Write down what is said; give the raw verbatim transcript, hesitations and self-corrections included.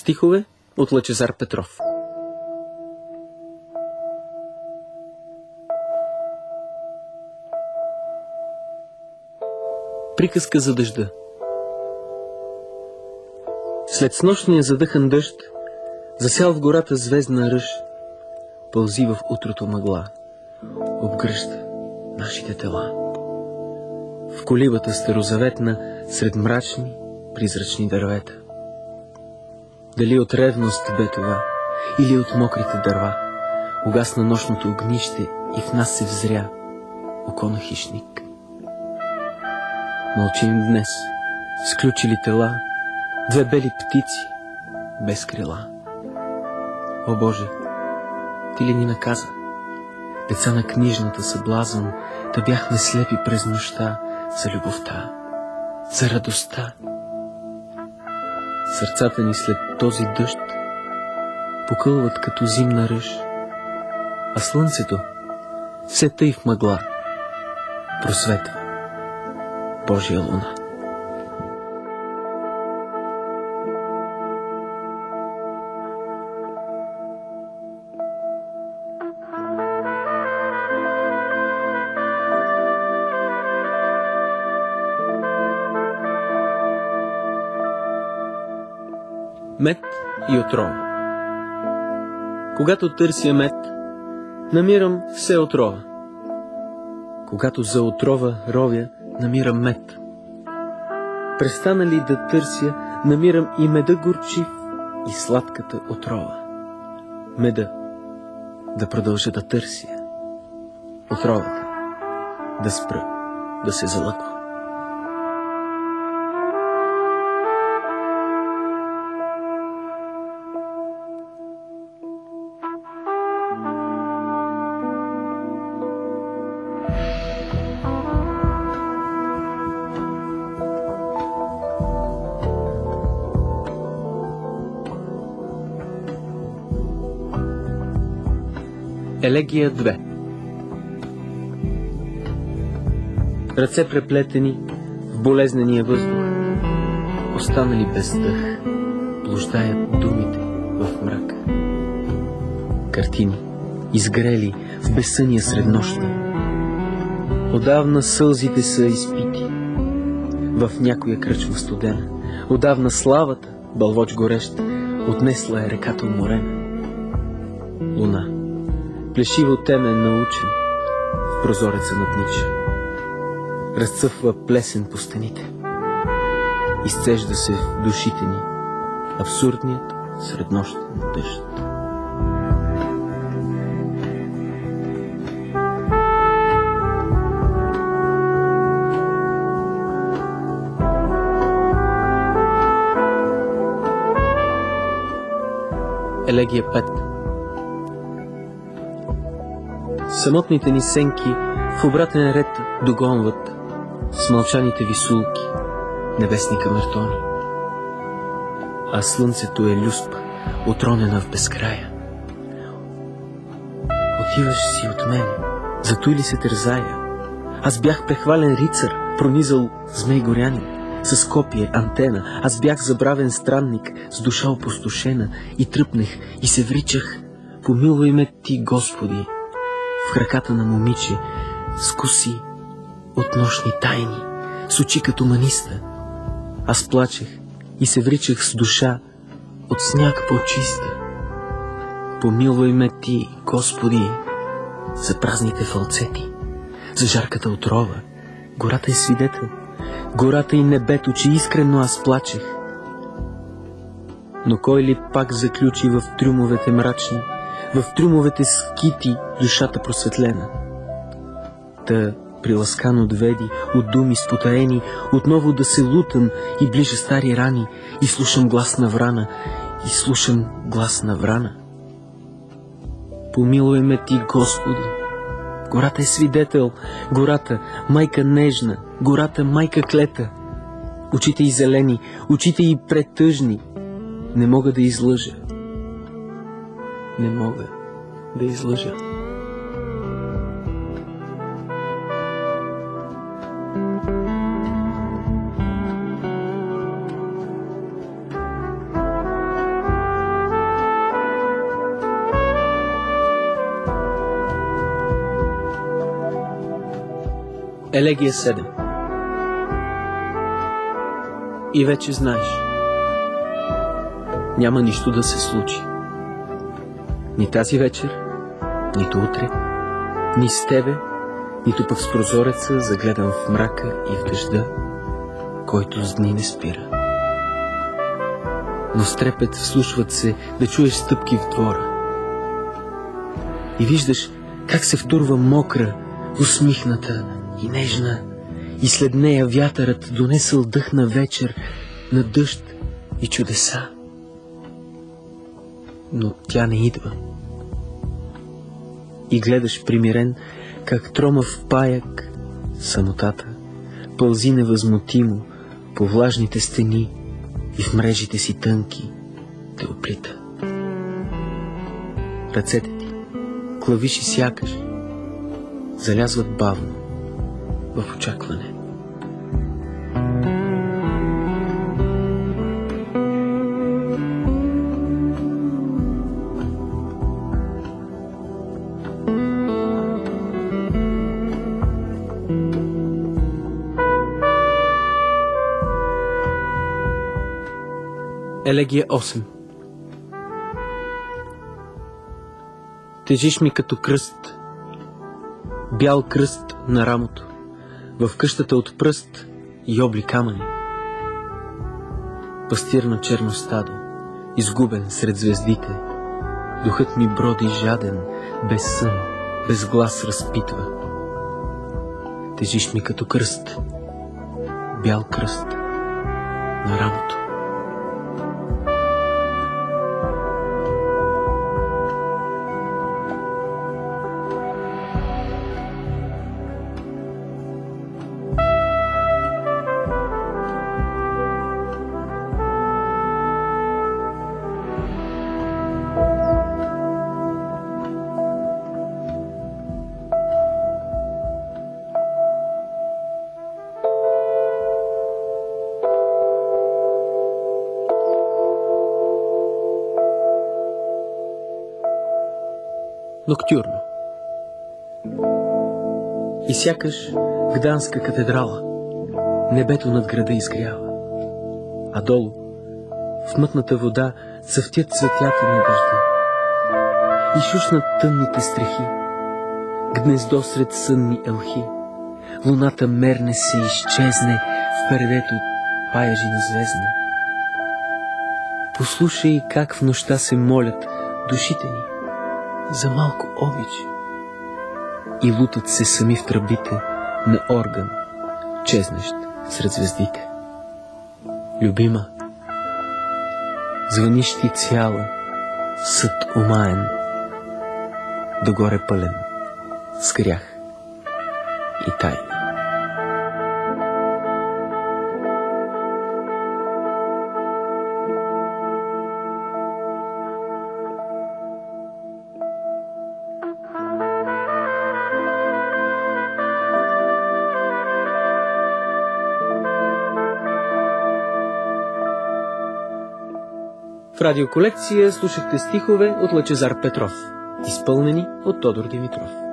Стихове от Лъчезар Петров. Приказка за дъжда. След снощния задъхан дъжд, засял в гората звездна ръж, пълзи в утрото мъгла, обгръща нашите тела. В колибата старозаветна, сред мрачни, призрачни дървета. Дали от ревност бе това, или от мокрите дърва, угасна нощното огнище и в нас се взря око на хищник. Мълчим днес, сключили тела, две бели птици, без крила. О Боже, Ти ли ни наказа? Деца на книжната съблазън, да бяхме слепи през нощта за любовта, за радостта. Сърцата ни след този дъжд покълват като зимна ръж, а слънцето все тъй в мъгла просветва Божия луна. Мед и отрова. Когато търся мед, намирам все отрова. Когато за отрова ровя, намирам мед. Престана ли да търся, намирам и меда горчив и сладката отрова. Меда да продължа да търся, отровата да спра да се залъква. Елегия две. Ръце преплетени в болезнения въздух, останали без дъх, блуждаят думите в мрака. Картини, изгрели в безсъния среднощния. Отдавна сълзите са изпити в някоя кръчма студена. Отдавна славата, бълвоч горещ, отнесла е реката уморена. Луна, плешиво темен научен, в прозореца наднича. Разцъфва плесен по стените. Изцежда се в душите ни абсурдният среднощен дъжд. Елегия пет. Самотните ни сенки в обратен ред догонват с мълчаните висулки небесни камертони. А слънцето е люспа, отронена в безкрая. Отиваш си от мене, зато ли се тързая? Аз бях прехвален рицар, пронизал змей горянин, с копие, антена. Аз бях забравен странник, с душа опустошена, и тръпнех, и се вричах: помилвай ме Ти, Господи. В краката на момиче, с коси от нощни тайни, с очи като маниста. Аз плачех и се вричах с душа от сняг по-чиста. Помилвай ме Ти, Господи, за празните фалцети, за жарката отрова. Гората е свидетел, гората и небето, че искрено аз плачех. Но кой ли пак заключи в трюмовете мрачни, в трюмовете скити душата просветлена? Та приласкан отведи от думи спотаени, отново да се лутам и ближа стари рани, и слушам глас на врана, и слушам глас на врана. Помилуй ме Ти, Господи. Гората е свидетел, гората, майка нежна, гората, майка клета. Очите й зелени, очите й претъжни. Не мога да излъжа. Не мога да излъжа. Елегия седем. И вече знаеш, няма нищо да се случи. Ни тази вечер, нито утре, ни с тебе, нито пък с прозореца, загледан в мрака и в дъжда, който с дни не спира. Но с трепет вслушват се да чуеш стъпки в двора. И виждаш как се втурва мокра, усмихната и нежна, и след нея вятърът донесъл дъх на вечер, на дъжд и чудеса. Но тя не идва. И гледаш примирен, как тромав паяк, самотата пълзи невъзмутимо по влажните стени и в мрежите си тънки те оплита. Ръцете ти, клавиши сякаш, залязват бавно в очакване. Елегия осем. Тежиш ми като кръст, бял кръст на рамото, в къщата от пръст и обли камъни. Пастир на черно стадо, изгубен сред звездите, духът ми броди жаден, без сън, без глас разпитва. Тежиш ми като кръст, бял кръст на рамото. Ноктюрно. И сякаш Гданска катедрала, небето над града изгрява, а долу, в мътната вода, цъфтят цветята на дъжда. И шушнат тъмните стрехи, гнездо сред сънни елхи. Луната мерне се изчезне в пердето паяжи на звезда. Послушай как в нощта се молят душите ни за малко обич и лутат се сами в тръбите на орган, чезнещ сред звездите. Любима, звъниш ти цяла, съд омаен, догоре пълен с грях и тайни. В радиоколекция слушахте стихове от Лъчезар Петров, изпълнени от Тодор Димитров.